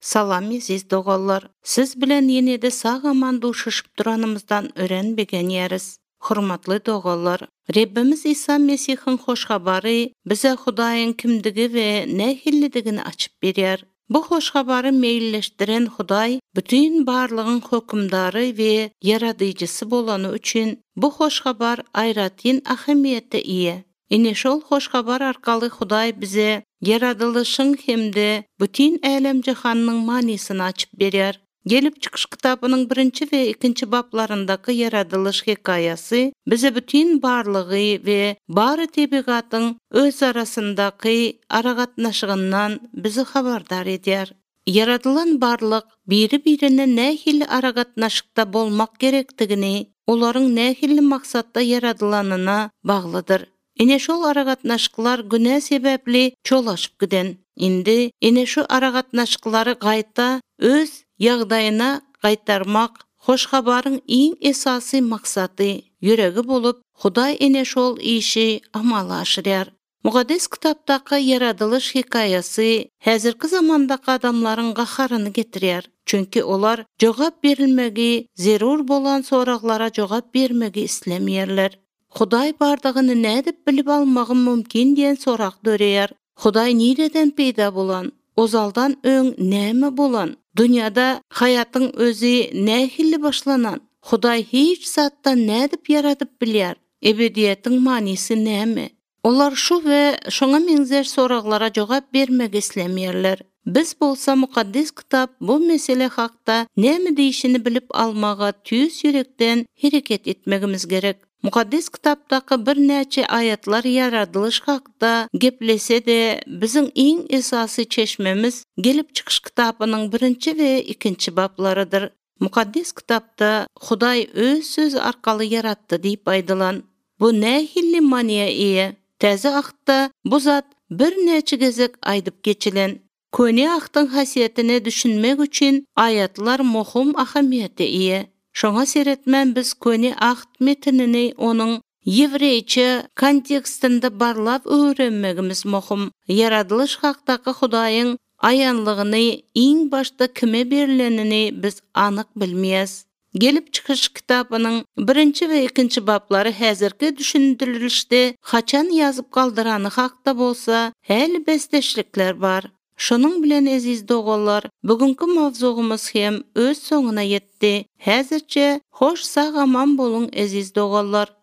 Salam aziz dogallar. Siz bilen ýene-de sağ-aman duşuşyp duranymyzdan örenbegen ýeris. Hurmatly dogallar, Rebbimiz İsa Mesihiň hoş habary bize Hudaýyň kimdigi we nähillidigini açyp berýär. Bu hoş habary meýilleşdiren Hudaý bütün barlygyň hökümdary we yaradyjysy bolany üçin bu hoş habar aýratyn ahamiýetde ýe. Ine şol hoş habar arkaly Hudaý bize yaradylyşyň hemde bütün elem jahanyň manysyny açyp berýär. Gelip çıkış kitabının 1 ve 2 bablarındaki yaradılış hikayesi bize bütün barlığı ve bari tebigatın öz arasındaki aragatnaşığından bizi habardar eder. Yaradılan barlık biri-birine nähili aragatnaşıkta bolmak gerektigini, olaryň nähili maksatda yaradylanana baglydyr. Ine şol aragatnaşyklar güne sebepli çolaşıp giden. Indi ine şu aragatnaşyklary gaýta öz ýagdaýyna gaýtarmak hoş habaryň iň esasy maksady, ýüregi bolup, Hudaý ene şol işi amala aşyrýar. Muqaddes kitapdaky yaradylyş hikayesi häzirki zamandaky adamlaryň gaharyny getirýär. Çünki olar jogap berilmegi, zerur bolan soraklara jogap bermegi islemýärler. Hudaý bardygyny nädip bilip almagym mümkin diýen sorak dörýär. Hudaý nireden peýda bolan? Ozaldan öň näme bolan? Dünyada hayatyň özü nähili başlanan? Hudaý hiç zatdan nädip yaradyp bilýär? Ebediýetiň manysy näme? Olar şu we şoňa meňzer soraklara jogap bermek islemýärler. Biz bolsa muqaddes kitap bu mesele hakda näme diýişini bilip almaga tüýs ýürekden hereket etmegimiz gerek. Muqaddes kitapdaky bir näçe ayatlar yaradylyş hakda geplese-de biziň iň esasy çeşmemiz gelip çıkış kitabının 1 we 2 bablarydyr. Muqaddes kitapda Hudaý öz söz arkaly yaratdy diýip aýdylan. Bu nähili maniýa ýe. Täze ahda bu zat bir näçe gezek aýdyp geçilen. Köne ahdyň hasyatini düşünmek üçin ayatlar muhim ahamiýete ýe. Şoňa seretmän biz köne ahd metnini onuň Ýewreýçe kontekstinde barlap öwrenmegimiz muhim. Yaradylyş hakdaky Hudaýyň aýanlygyny iň başda kime berilenini biz anyk bilmeýäs. Gelip çıkış kitabının 1 ve 2 bablary häzirki düşündirilişde haçan yazıp kaldyrany hakda bolsa häli besteşlikler bar. Şonuň bilen aziz dogallar, bugünkü mawzugymyz hem öz soňuna ýetdi. Häzirçe hoş sag-aman bolun aziz dogallar.